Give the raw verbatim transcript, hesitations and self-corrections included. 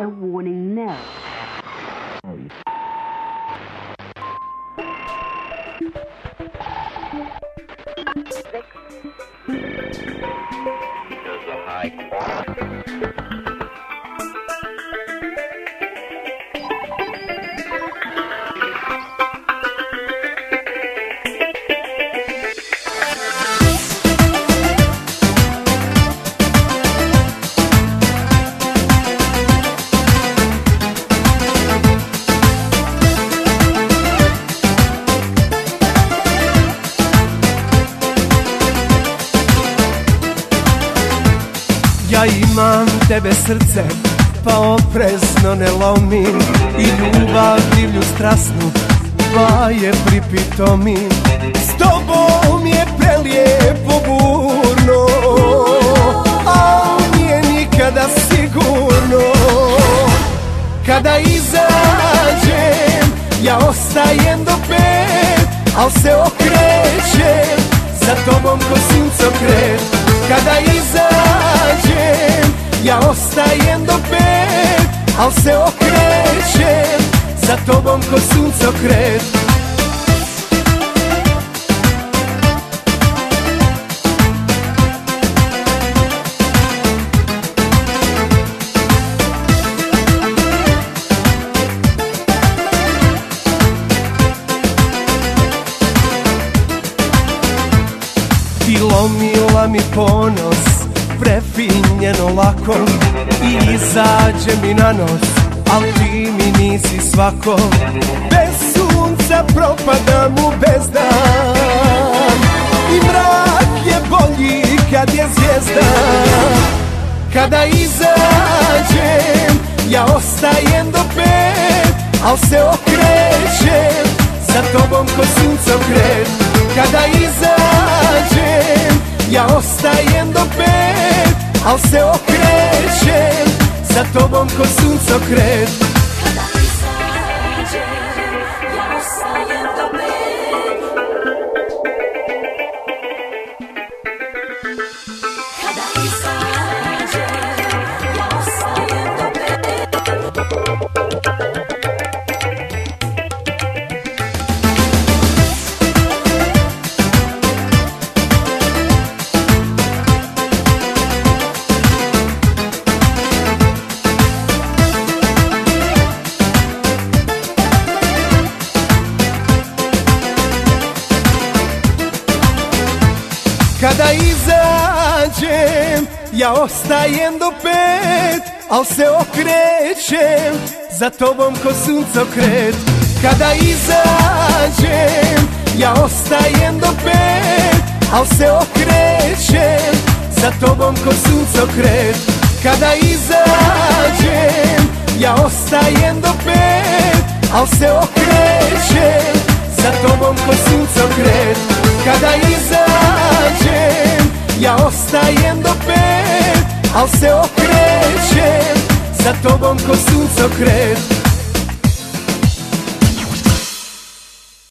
A warning now. Six. There's a high quality. Ja imam tebe srce, pa oprezno ne lomim, i ljubav divlju strasnu, pa je pripitomim. S tobom je prelijepo burno, a nije nikada sigurno. Kada izađem, ja ostajem do pet, al se okrećem za tobom ko suncokret. Kada izađem, ja ostajem do pet, al se okrećem za tobom ko suncokret. Ti lomila mi ponos, prefinjeno lako, i izađe mi na nos, al ti mi nisi svako. Bez sunca propadam u bezdan, i mrak je bolji kad je zvijezda. Kada izađem, ja ostajem do pet, al se okrećem za tobom ko suncokret. Kada izađem, ja ostajem do pet, al se okrećem za tobom ko suncokret. Kada izađem, ja ostajem do pet. Kada izađem, ja ostajem do pet. Kada izađem, ja ostajem do pet, al se okrećem za tobom ko suncokret. Kada izađem, ja ostajem do pet, al se okrećem za tobom ko suncokret. Kada izađem, ja ostajem do pet, al se okrećem za tobom ko suncokret. Kada izađem, ja ostajem do pet, al se okrećem za tobom ko suncokret.